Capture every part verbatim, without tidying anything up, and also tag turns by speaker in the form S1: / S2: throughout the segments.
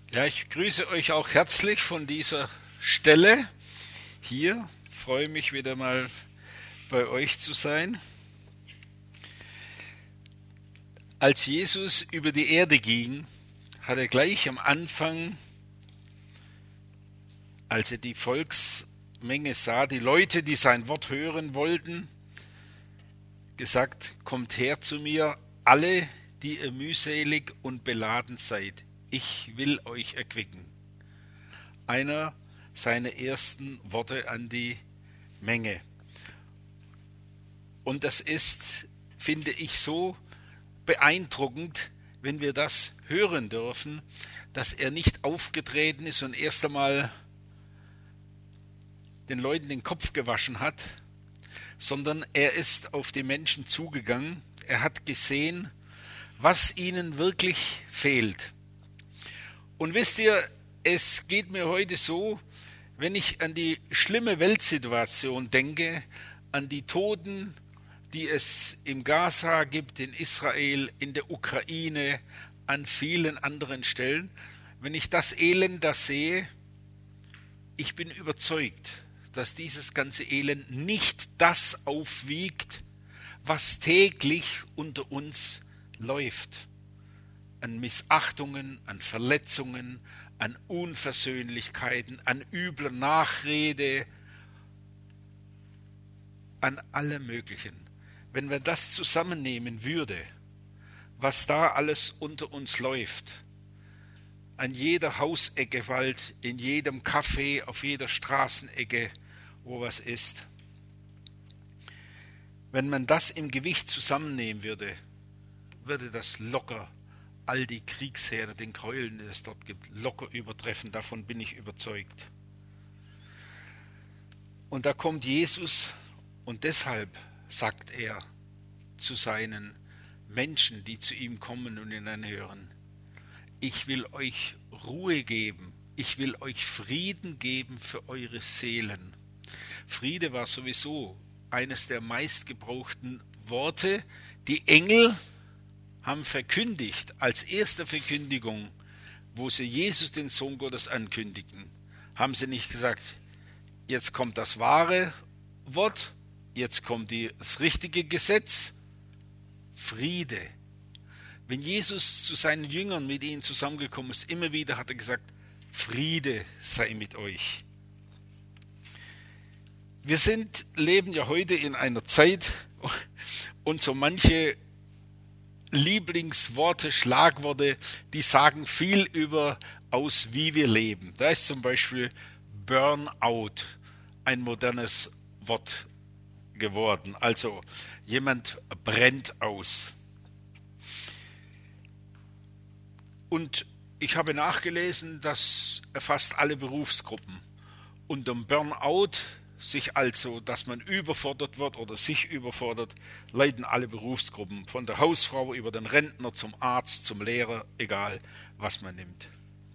S1: Ja, ich grüße euch auch herzlich von dieser Stelle hier. Freue mich wieder mal bei euch zu sein. Als Jesus über die Erde ging, hat er gleich am Anfang, als er die Volksmenge sah, die Leute, die sein Wort hören wollten, gesagt: Kommt her zu mir, alle, die ihr mühselig und beladen seid. Ich will euch erquicken. Einer seiner ersten Worte an die Menge. Und das ist, finde ich, so beeindruckend, wenn wir das hören dürfen, dass er nicht aufgetreten ist und erst einmal den Leuten den Kopf gewaschen hat, sondern er ist auf die Menschen zugegangen. Er hat gesehen, was ihnen wirklich fehlt. Und wisst ihr, es geht mir heute so, wenn ich an die schlimme Weltsituation denke, an die Toten, die es im Gaza gibt, in Israel, in der Ukraine, an vielen anderen Stellen, wenn ich das Elend da sehe, ich bin überzeugt, dass dieses ganze Elend nicht das aufwiegt, was täglich unter uns läuft. An Missachtungen, an Verletzungen, an Unversöhnlichkeiten, an übler Nachrede, an allem Möglichen. Wenn man das zusammennehmen würde, was da alles unter uns läuft, an jeder Hausecke Gewalt, in jedem Café, auf jeder Straßenecke, wo was ist, wenn man das im Gewicht zusammennehmen würde, würde das locker all die Kriegsherde, den Gräueln, die es dort gibt, locker übertreffen. Davon bin ich überzeugt. Und da kommt Jesus und deshalb sagt er zu seinen Menschen, die zu ihm kommen und ihn anhören: Ich will euch Ruhe geben, ich will euch Frieden geben für eure Seelen. Friede war sowieso eines der meistgebrauchten Worte. Die Engel haben verkündigt, als erste Verkündigung, wo sie Jesus, den Sohn Gottes, ankündigten, haben sie nicht gesagt: Jetzt kommt das wahre Wort, jetzt kommt die, das richtige Gesetz. Friede. Wenn Jesus zu seinen Jüngern, mit ihnen zusammengekommen ist, immer wieder hat er gesagt: Friede sei mit euch. Wir sind, leben ja heute in einer Zeit, und so manche Lieblingsworte, Schlagworte, die sagen viel über aus, wie wir leben. Da ist zum Beispiel Burnout ein modernes Wort geworden. Also jemand brennt aus. Und ich habe nachgelesen, das erfasst alle Berufsgruppen. Unterm Burnout, sich also, dass man überfordert wird oder sich überfordert, leiden alle Berufsgruppen. Von der Hausfrau über den Rentner zum Arzt, zum Lehrer, egal was man nimmt.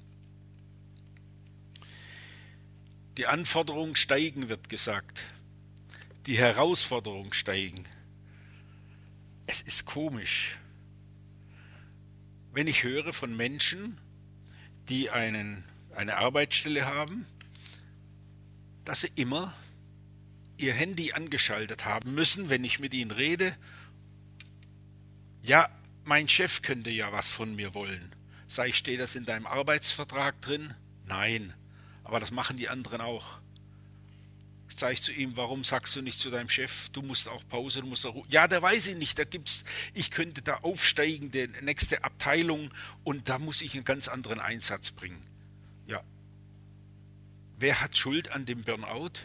S1: Die Anforderungen steigen, wird gesagt. Die Herausforderungen steigen. Es ist komisch, wenn ich höre von Menschen, die einen, eine Arbeitsstelle haben, dass sie immer ihr Handy angeschaltet haben müssen, wenn ich mit ihnen rede. Ja, mein Chef könnte ja was von mir wollen. Sag ich, steht das in deinem Arbeitsvertrag drin? Nein, aber das machen die anderen auch. Sag ich zu ihm: Warum sagst du nicht zu deinem Chef, du musst auch Pause, du musst auch... Ja, da weiß ich nicht, da gibt's, ich könnte da aufsteigen, die nächste Abteilung, und da muss ich einen ganz anderen Einsatz bringen. Ja. Wer hat Schuld an dem Burnout?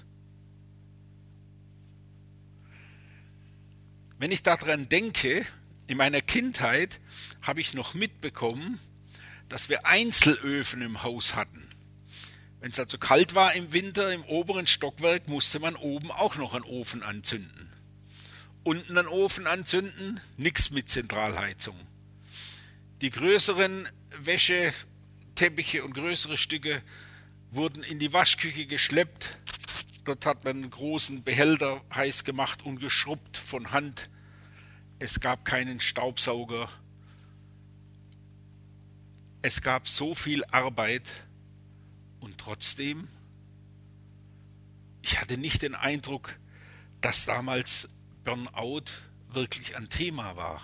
S1: Wenn ich daran denke, in meiner Kindheit habe ich noch mitbekommen, dass wir Einzelöfen im Haus hatten. Wenn es also kalt war im Winter, im oberen Stockwerk, musste man oben auch noch einen Ofen anzünden. Unten einen Ofen anzünden, nichts mit Zentralheizung. Die größeren Wäscheteppiche und größere Stücke wurden in die Waschküche geschleppt. Dort hat man einen großen Behälter heiß gemacht und geschrubbt von Hand. Es gab keinen Staubsauger. Es gab so viel Arbeit und trotzdem, ich hatte nicht den Eindruck, dass damals Burnout wirklich ein Thema war.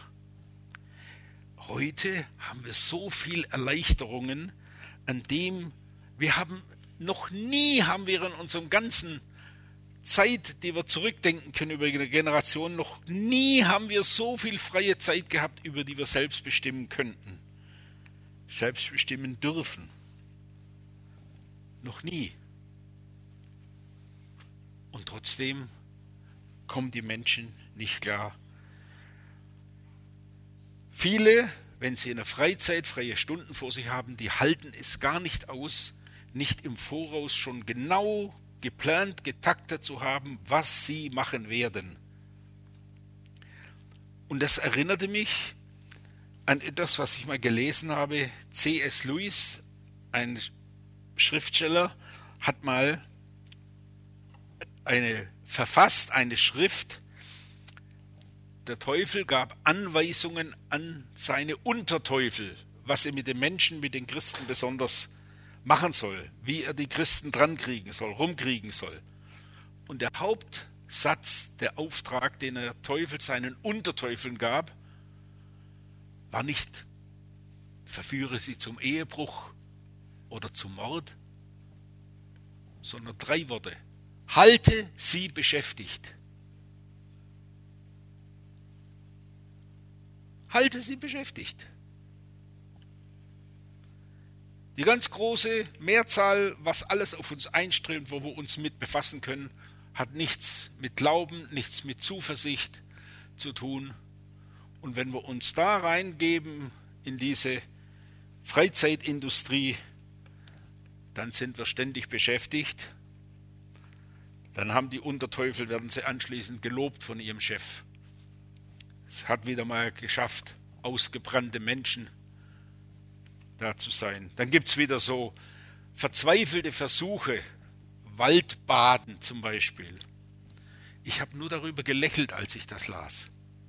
S1: Heute haben wir so viel Erleichterungen, an dem wir haben, noch nie haben wir in unserem ganzen Zeit, die wir zurückdenken können über eine Generation, noch nie haben wir so viel freie Zeit gehabt, über die wir selbst bestimmen könnten, selbst bestimmen dürfen. Noch nie. Und trotzdem kommen die Menschen nicht klar. Viele, wenn sie in der Freizeit freie Stunden vor sich haben, die halten es gar nicht aus, nicht im Voraus schon genau geplant, getaktet zu haben, was sie machen werden. Und das erinnerte mich an etwas, was ich mal gelesen habe. C S Lewis, ein Schriftsteller, hat mal eine verfasst, eine Schrift. Der Teufel gab Anweisungen an seine Unterteufel, was er mit den Menschen, mit den Christen besonders machen soll, wie er die Christen drankriegen soll, rumkriegen soll. Und der Hauptsatz, der Auftrag, den der Teufel seinen Unterteufeln gab, war nicht, verführe sie zum Ehebruch oder zum Mord, sondern drei Worte: Halte sie beschäftigt. Halte sie beschäftigt. Die ganz große Mehrzahl, was alles auf uns einströmt, wo wir uns mit befassen können, hat nichts mit Glauben, nichts mit Zuversicht zu tun. Und wenn wir uns da reingeben in diese Freizeitindustrie, dann sind wir ständig beschäftigt. Dann haben die Unterteufel, werden sie anschließend gelobt von ihrem Chef. Es hat wieder mal geschafft, ausgebrannte Menschen da zu sein. Dann gibt es wieder so verzweifelte Versuche, Waldbaden zum Beispiel. Ich habe nur darüber gelächelt, als ich das las.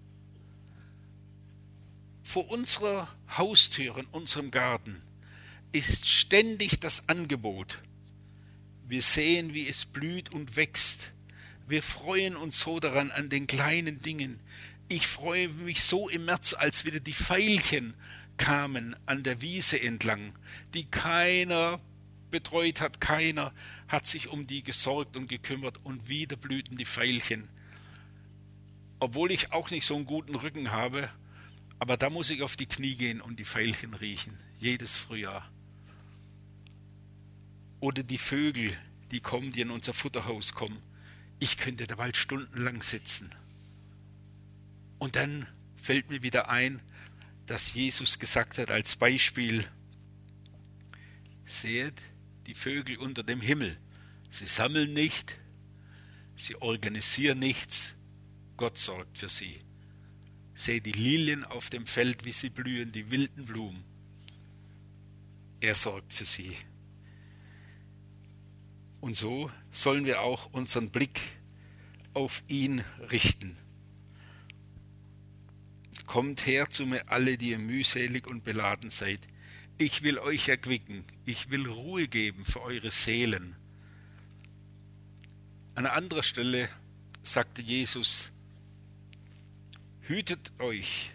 S1: Vor unserer Haustür, in unserem Garten, ist ständig das Angebot. Wir sehen, wie es blüht und wächst. Wir freuen uns so daran, an den kleinen Dingen. Ich freue mich so im März, als wieder die Veilchen kamen an der Wiese entlang, die keiner betreut hat, keiner hat sich um die gesorgt und gekümmert, und wieder blühten die Veilchen. Obwohl ich auch nicht so einen guten Rücken habe, aber da muss ich auf die Knie gehen und die Veilchen riechen, jedes Frühjahr. Oder die Vögel, die kommen, die in unser Futterhaus kommen. Ich könnte da bald stundenlang sitzen. Und dann fällt mir wieder ein, dass Jesus gesagt hat als Beispiel: Seht die Vögel unter dem Himmel. Sie sammeln nicht, sie organisieren nichts, Gott sorgt für sie. Seht die Lilien auf dem Feld, wie sie blühen, die wilden Blumen. Er sorgt für sie. Und so sollen wir auch unseren Blick auf ihn richten. Kommt her zu mir alle, die ihr mühselig und beladen seid. Ich will euch erquicken, ich will Ruhe geben für eure Seelen. An anderer Stelle sagte Jesus: Hütet euch,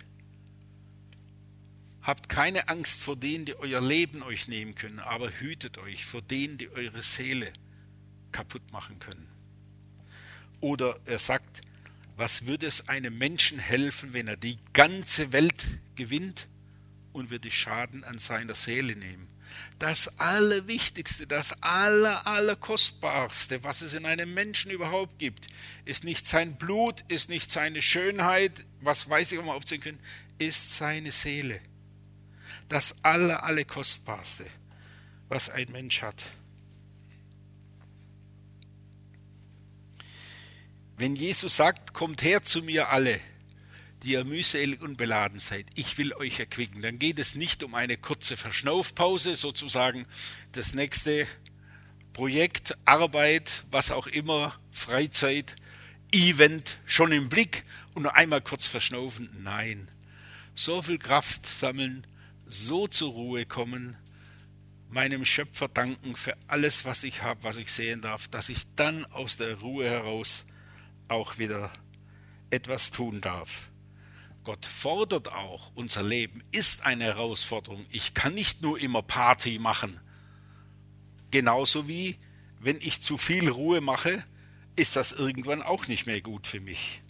S1: habt keine Angst vor denen, die euer Leben euch nehmen können, aber hütet euch vor denen, die eure Seele kaputt machen können. Oder er sagt: Was würde es einem Menschen helfen, wenn er die ganze Welt gewinnt und wird die Schaden an seiner Seele nehmen? Das Allerwichtigste, das Aller, Allerkostbarste, was es in einem Menschen überhaupt gibt, ist nicht sein Blut, ist nicht seine Schönheit, was weiß ich, ob wir aufzählen können, ist seine Seele. Das Aller, Allerkostbarste, was ein Mensch hat. Wenn Jesus sagt: Kommt her zu mir alle, die ihr mühselig und beladen seid, ich will euch erquicken, dann geht es nicht um eine kurze Verschnaufpause, sozusagen das nächste Projekt, Arbeit, was auch immer, Freizeit, Event schon im Blick und nur einmal kurz verschnaufen. Nein, so viel Kraft sammeln, so zur Ruhe kommen, meinem Schöpfer danken für alles, was ich habe, was ich sehen darf, dass ich dann aus der Ruhe heraus auch wieder etwas tun darf. Gott fordert auch, unser Leben ist eine Herausforderung. Ich kann nicht nur immer Party machen. Genauso wie, wenn ich zu viel Ruhe mache, ist das irgendwann auch nicht mehr gut für mich.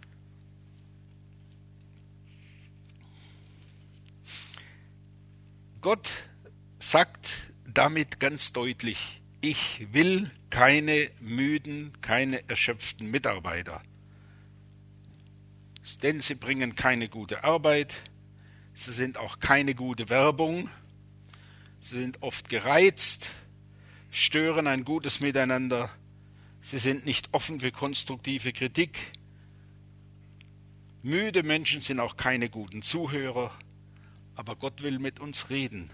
S1: Gott sagt damit ganz deutlich, ich will keine müden, keine erschöpften Mitarbeiter. Denn sie bringen keine gute Arbeit, sie sind auch keine gute Werbung, sie sind oft gereizt, stören ein gutes Miteinander, sie sind nicht offen für konstruktive Kritik. Müde Menschen sind auch keine guten Zuhörer, aber Gott will mit uns reden.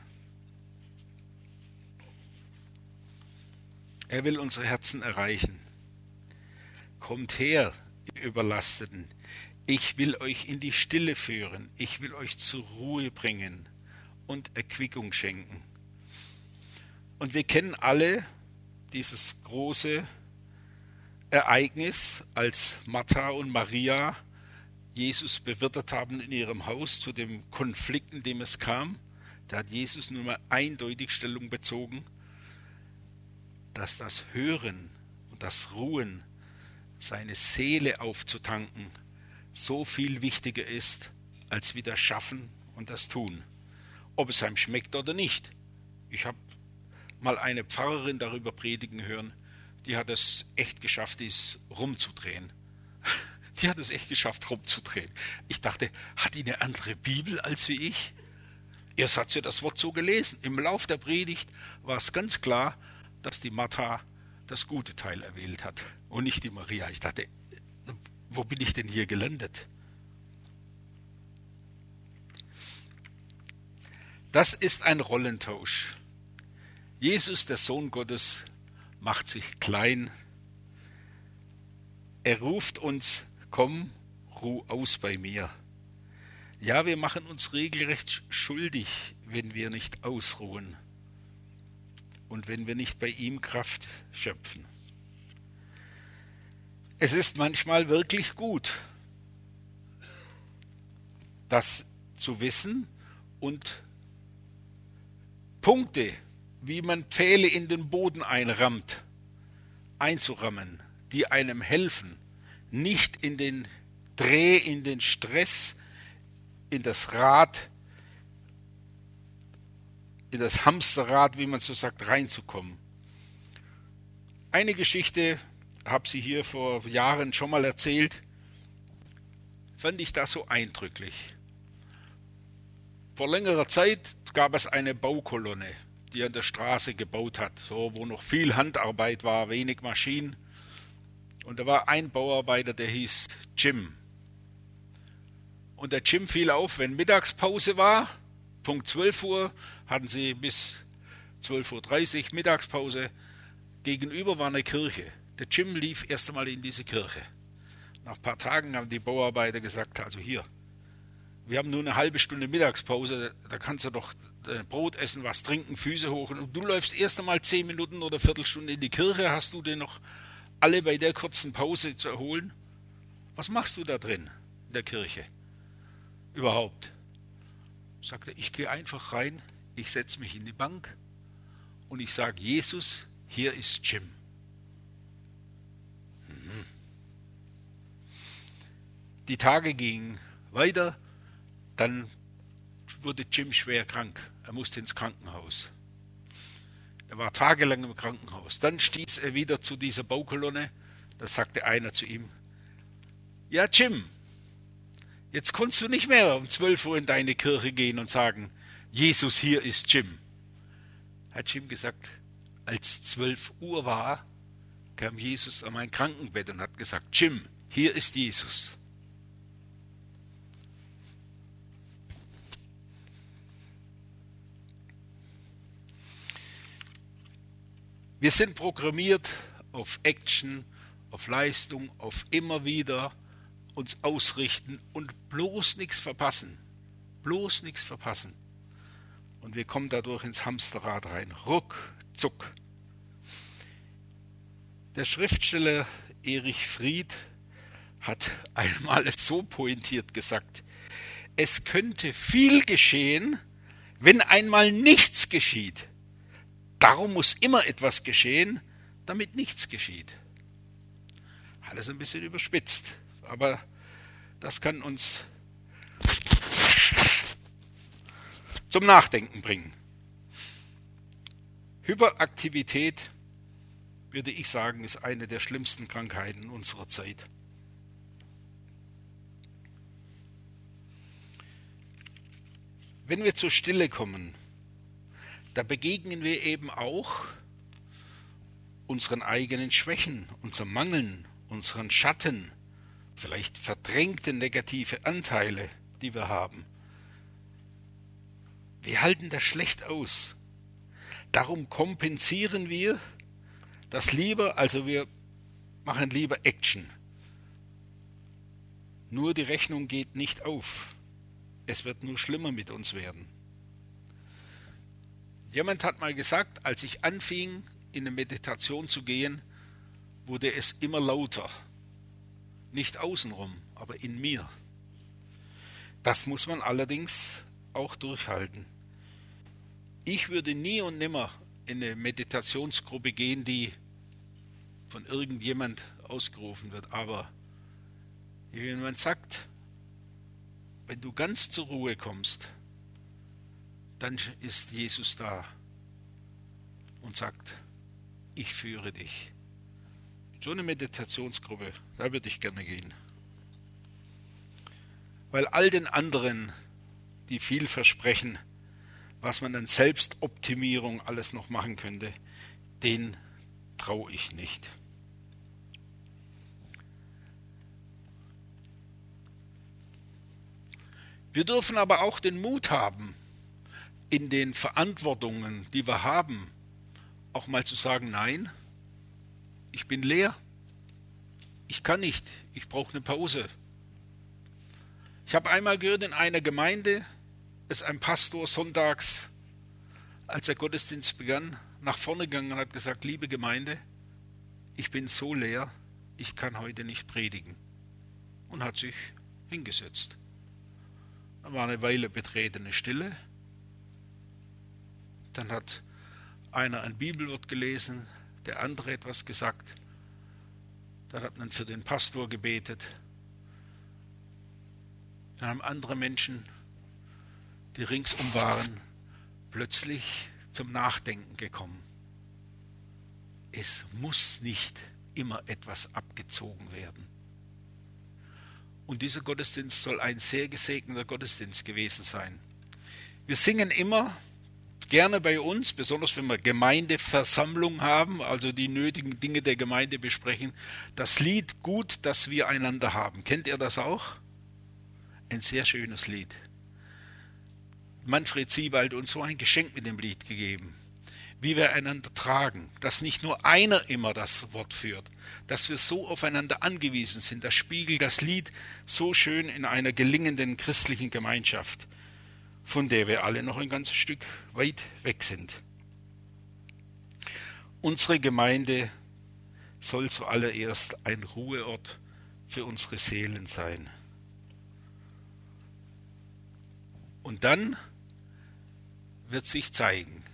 S1: Er will unsere Herzen erreichen. Kommt her, ihr Überlasteten. Ich will euch in die Stille führen. Ich will euch zur Ruhe bringen und Erquickung schenken. Und wir kennen alle dieses große Ereignis, als Martha und Maria Jesus bewirtet haben in ihrem Haus zu dem Konflikt, in dem es kam. Da hat Jesus nun mal eindeutig Stellung bezogen, dass das Hören und das Ruhen, seine Seele aufzutanken, so viel wichtiger ist, als wie das Schaffen und das Tun. Ob es einem schmeckt oder nicht. Ich habe mal eine Pfarrerin darüber predigen hören, die hat es echt geschafft, dies rumzudrehen. Die hat es echt geschafft, rumzudrehen. Ich dachte, hat die eine andere Bibel als wie ich? Erst hat sie das Wort so gelesen. Im Lauf der Predigt war es ganz klar, dass die Martha das gute Teil erwählt hat und nicht die Maria. Ich dachte, wo bin ich denn hier gelandet? Das ist ein Rollentausch. Jesus, der Sohn Gottes, macht sich klein. Er ruft uns, komm, ruh aus bei mir. Ja, wir machen uns regelrecht schuldig, wenn wir nicht ausruhen und wenn wir nicht bei ihm Kraft schöpfen. Es ist manchmal wirklich gut, das zu wissen und Punkte, wie man Pfähle in den Boden einrammt, einzurammen, die einem helfen, nicht in den Dreh, in den Stress, in das Rad, in das Hamsterrad, wie man so sagt, reinzukommen. Eine Geschichte, habe sie hier vor Jahren schon mal erzählt, fand ich da so eindrücklich. Vor längerer Zeit gab es eine Baukolonne, die an der Straße gebaut hat, so wo noch viel Handarbeit war, wenig Maschinen. Und da war ein Bauarbeiter, der hieß Jim. Und der Jim fiel auf, wenn Mittagspause war, Punkt zwölf Uhr, hatten sie bis zwölf Uhr dreißig Mittagspause, gegenüber war eine Kirche. Der Jim lief erst einmal in diese Kirche. Nach ein paar Tagen haben die Bauarbeiter gesagt, also hier, wir haben nur eine halbe Stunde Mittagspause, da kannst du doch Brot essen, was trinken, Füße hoch. Und du läufst erst einmal zehn Minuten oder Viertelstunde in die Kirche, hast du denn noch alle bei der kurzen Pause zu erholen? Was machst du da drin in der Kirche? Überhaupt. Sagt er, ich gehe einfach rein, ich setze mich in die Bank und ich sage, Jesus, hier ist Jim. Mhm. Die Tage gingen weiter, dann wurde Jim schwer krank. Er musste ins Krankenhaus. Er war tagelang im Krankenhaus. Dann stieß er wieder zu dieser Baukolonne. Da sagte einer zu ihm, ja Jim, jetzt kannst du nicht mehr um zwölf Uhr in deine Kirche gehen und sagen, Jesus, hier ist Jim. Hat Jim gesagt, als zwölf Uhr war, kam Jesus an mein Krankenbett und hat gesagt, Jim, hier ist Jesus. Wir sind programmiert auf Action, auf Leistung, auf immer wieder uns ausrichten und bloß nichts verpassen. Bloß nichts verpassen. Und wir kommen dadurch ins Hamsterrad rein. Ruckzuck. Der Schriftsteller Erich Fried hat einmal so pointiert gesagt, es könnte viel geschehen, wenn einmal nichts geschieht. Darum muss immer etwas geschehen, damit nichts geschieht. Alles ein bisschen überspitzt, aber das kann uns zum Nachdenken bringen. Hyperaktivität, würde ich sagen, ist eine der schlimmsten Krankheiten unserer Zeit. Wenn wir zur Stille kommen, da begegnen wir eben auch unseren eigenen Schwächen, unserem Mangeln, unseren Schatten, vielleicht verdrängte negative Anteile, die wir haben. Wir halten das schlecht aus. Darum kompensieren wir das lieber, also wir machen lieber Action. Nur die Rechnung geht nicht auf. Es wird nur schlimmer mit uns werden. Jemand hat mal gesagt, als ich anfing, in eine Meditation zu gehen, wurde es immer lauter. Nicht außenrum, aber in mir. Das muss man allerdings auch durchhalten. Ich würde nie und nimmer in eine Meditationsgruppe gehen, die von irgendjemand ausgerufen wird. Aber wie man sagt, wenn du ganz zur Ruhe kommst, dann ist Jesus da und sagt, ich führe dich. So eine Meditationsgruppe, da würde ich gerne gehen. Weil all den anderen, die viel versprechen, was man an Selbstoptimierung alles noch machen könnte, den traue ich nicht. Wir dürfen aber auch den Mut haben, in den Verantwortungen, die wir haben, auch mal zu sagen, nein, ich bin leer, ich kann nicht, ich brauche eine Pause. Ich habe einmal gehört, in einer Gemeinde ist ein Pastor sonntags, als der Gottesdienst begann, nach vorne gegangen und hat gesagt, liebe Gemeinde, ich bin so leer, ich kann heute nicht predigen. Und hat sich hingesetzt. Da war eine Weile betretene Stille. Dann hat einer ein Bibelwort gelesen, der andere etwas gesagt. Dann hat man für den Pastor gebetet. Dann haben andere Menschen, die ringsum waren, plötzlich zum Nachdenken gekommen. Es muss nicht immer etwas abgezogen werden. Und dieser Gottesdienst soll ein sehr gesegneter Gottesdienst gewesen sein. Wir singen immer gerne bei uns, besonders wenn wir Gemeindeversammlung haben, also die nötigen Dinge der Gemeinde besprechen, das Lied Gut, das wir einander haben. Kennt ihr das auch? Ein sehr schönes Lied. Manfred Siebald hat uns so ein Geschenk mit dem Lied gegeben. Wie wir einander tragen, dass nicht nur einer immer das Wort führt, dass wir so aufeinander angewiesen sind. Das spiegelt das Lied so schön in einer gelingenden christlichen Gemeinschaft, von der wir alle noch ein ganzes Stück weit weg sind. Unsere Gemeinde soll zuallererst ein Ruheort für unsere Seelen sein. Und dann wird sich zeigen,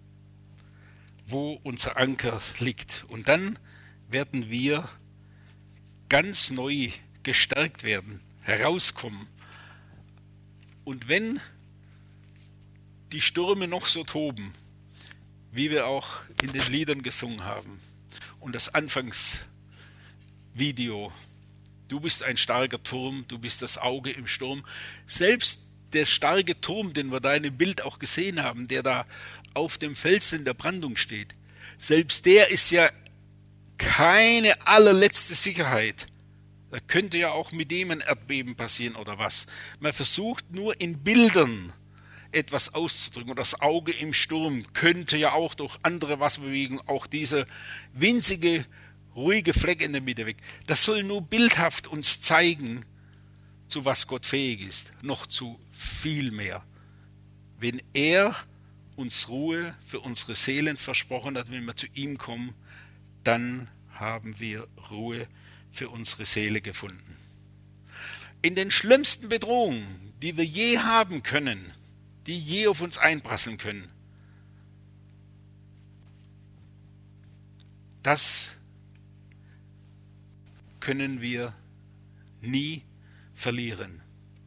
S1: wo unser Anker liegt. Und dann werden wir ganz neu gestärkt werden, herauskommen. Und wenn die Stürme noch so toben, wie wir auch in den Liedern gesungen haben, und das Anfangsvideo, du bist ein starker Turm, du bist das Auge im Sturm, selbst der starke Turm, den wir da in dem Bild auch gesehen haben, der da auf dem Fels in der Brandung steht, selbst der ist ja keine allerletzte Sicherheit. Da könnte ja auch mit dem ein Erdbeben passieren oder was. Man versucht nur in Bildern etwas auszudrücken. Und das Auge im Sturm könnte ja auch durch andere Wasserbewegungen auch dieser winzige, ruhige Fleck in der Mitte weg. Das soll nur bildhaft uns zeigen, zu was Gott fähig ist. Noch zu viel mehr. Wenn er uns Ruhe für unsere Seelen versprochen hat, wenn wir zu ihm kommen, dann haben wir Ruhe für unsere Seele gefunden. In den schlimmsten Bedrohungen, die wir je haben können, die je auf uns einprasseln können, das können wir nie verlieren.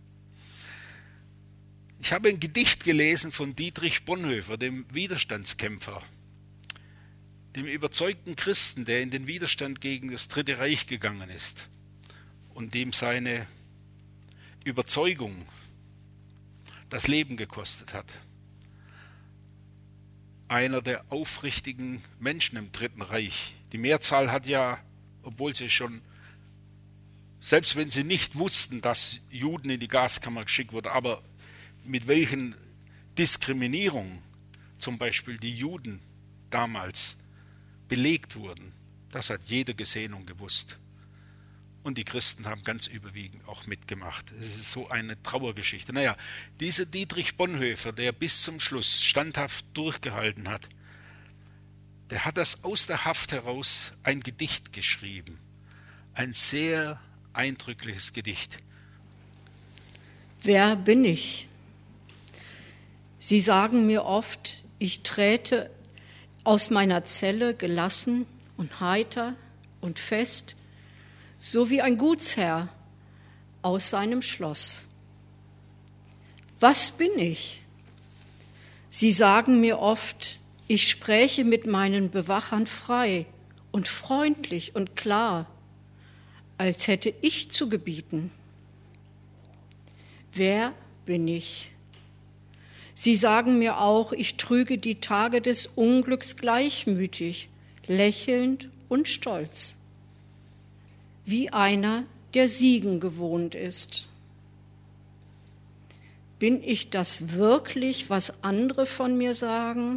S1: Ich habe ein Gedicht gelesen von Dietrich Bonhoeffer, dem Widerstandskämpfer, dem überzeugten Christen, der in den Widerstand gegen das Dritte Reich gegangen ist und dem seine Überzeugung das Leben gekostet hat. Einer der aufrichtigen Menschen im Dritten Reich. Die Mehrzahl hat ja, obwohl sie schon, selbst wenn sie nicht wussten, dass Juden in die Gaskammer geschickt wurden, aber mit welchen Diskriminierungen zum Beispiel die Juden damals belegt wurden, das hat jeder gesehen und gewusst. Und die Christen haben ganz überwiegend auch mitgemacht. Es ist so eine Trauergeschichte. Naja, dieser Dietrich Bonhoeffer, der bis zum Schluss standhaft durchgehalten hat, der hat das aus der Haft heraus ein Gedicht geschrieben. Ein sehr eindrückliches Gedicht.
S2: Wer bin ich? Sie sagen mir oft, ich träte aus meiner Zelle gelassen und heiter und fest, so wie ein Gutsherr aus seinem Schloss. Was bin ich? Sie sagen mir oft, ich spräche mit meinen Bewachern frei und freundlich und klar, als hätte ich zu gebieten. Wer bin ich? Sie sagen mir auch, ich trüge die Tage des Unglücks gleichmütig, lächelnd und stolz, wie einer, der Siegen gewohnt ist. Bin ich das wirklich, was andere von mir sagen?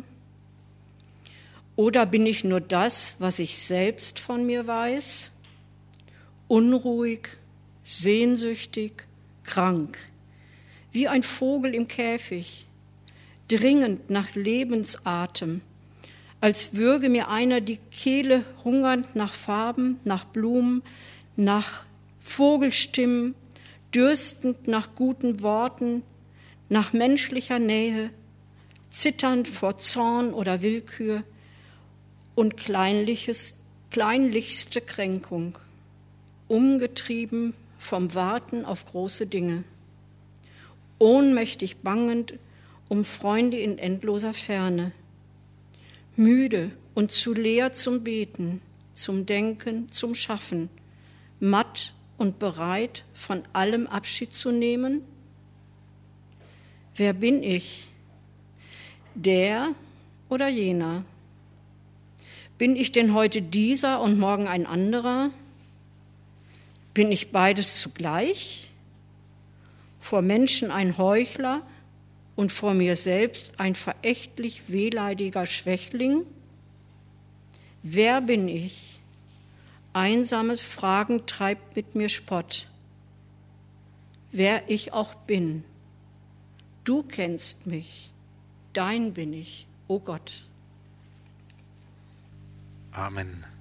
S2: Oder bin ich nur das, was ich selbst von mir weiß? Unruhig, sehnsüchtig, krank, wie ein Vogel im Käfig, dringend nach Lebensatem, als würge mir einer die Kehle hungernd nach Farben, nach Blumen, nach Vogelstimmen, dürstend nach guten Worten, nach menschlicher Nähe, zitternd vor Zorn oder Willkür und kleinliches, kleinlichste Kränkung, umgetrieben vom Warten auf große Dinge, ohnmächtig bangend um Freunde in endloser Ferne, müde und zu leer zum Beten, zum Denken, zum Schaffen, matt und bereit, von allem Abschied zu nehmen? Wer bin ich? Der oder jener? Bin ich denn heute dieser und morgen ein anderer? Bin ich beides zugleich? Vor Menschen ein Heuchler und vor mir selbst ein verächtlich wehleidiger Schwächling? Wer bin ich? Einsames Fragen treibt mit mir Spott. Wer ich auch bin, du kennst mich, dein bin ich, o Gott.
S1: Amen.